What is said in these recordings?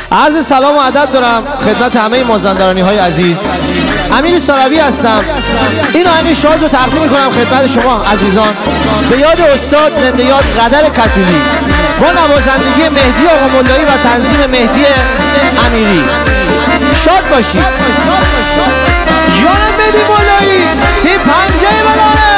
عرض سلام و ادب دارم خدمت همه مازندرانی های عزیز. امیر ساروی هستم. این آهنگ شاد رو تقدیم میکنم خدمت شما عزیزان به یاد استاد زنده یاد قدر کتولی با نوازندگی مهدی آقا ملایی و تنظیم مهدی امیری. شاد باشید. جان مهدی ملایی تیم پنجه بلاره.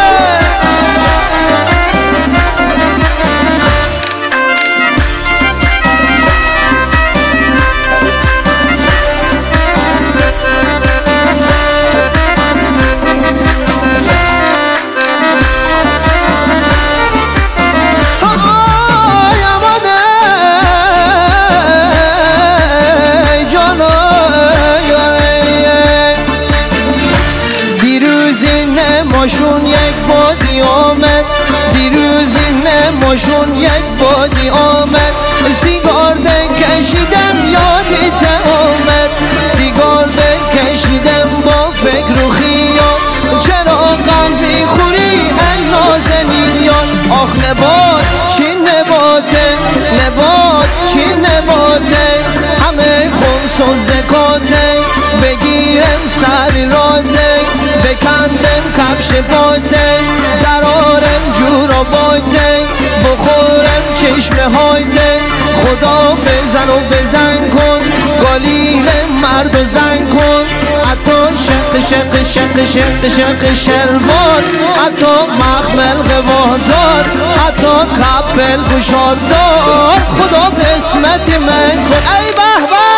ماشون یک بادی آمد دیروز ماشون یک بادی آمد سیگار کشیدم یادت آمد سیگار کشیدم با فکر و خیال چرا غم میخوری ای نازنین یار آخ نبات چی نباته نبات چی نباته همه خمس و زکاته بگیرم سر راته بکندم کفش پاته درارم جورا باته بخورم چشم هایته خدا بزن و بزن کن گالیل مرد و زن کن حتی شق شلوار حتی مخمل قوادار حتی کپل گشادار خدا قسمت من کن ای به به.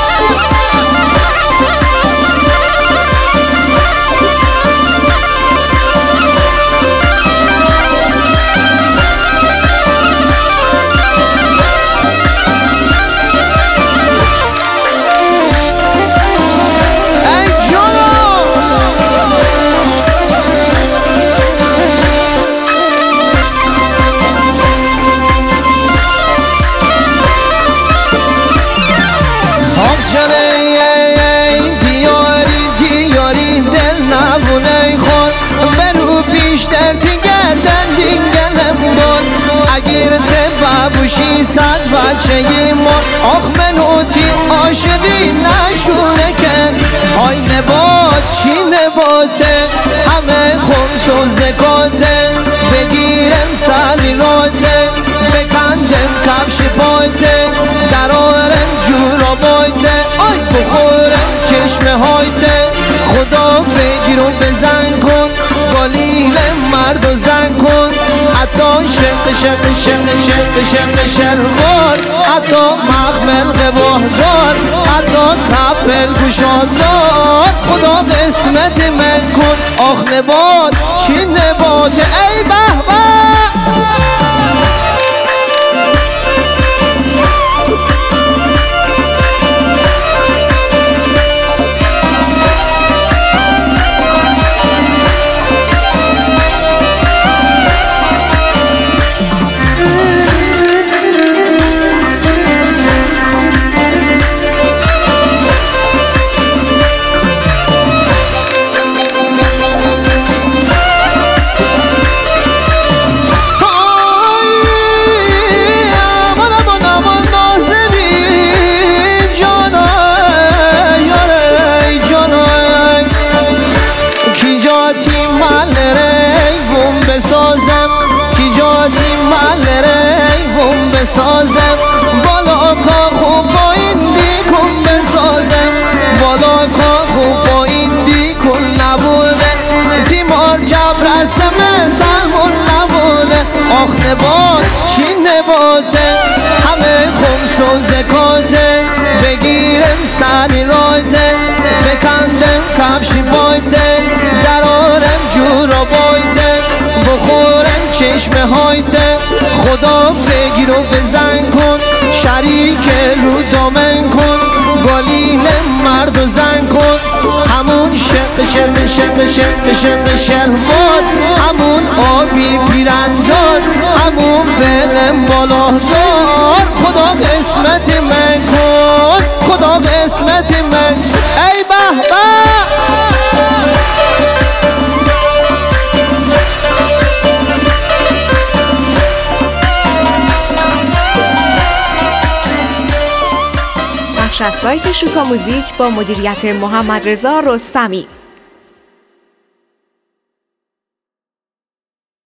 بابوشی صد بچه ما آخ منوتی عاشقی نشونه کن آی نبات چی نباته همه خمس و زکاته بگیرم سری راته بکندم کفش پایته درارم جورا بایته آی بخورم چشم هایته خدا بگیر و بزن کن گالیل مرد و زن کن حتی شق شلوار حتی مخمل قوادار حتی کپل گشادار خدا قسمت من کن آخ نبات چی نباته ای به به. بسازم بالا کا خوب با این دیکن بسازم بالا کا خوب با این دیکن نبوده تیمار جبر رسم سلمون نبوده آخ نبات چی نباته همه خمس و زکاته بگیرم سری راته بکندم کفشی بایته درارم جورا بایته بخورم چشم هایته خدا بگیر و بزن کن شریک رو دامن کن گالیل مرد و زن کن همون شق شلوار همون آبی پیرندار همون بلم بالادار خدا قسمت من کن خدا قسمت من ای به به. از سایت شوکا موزیک با مدیریت محمد رضا رستمی.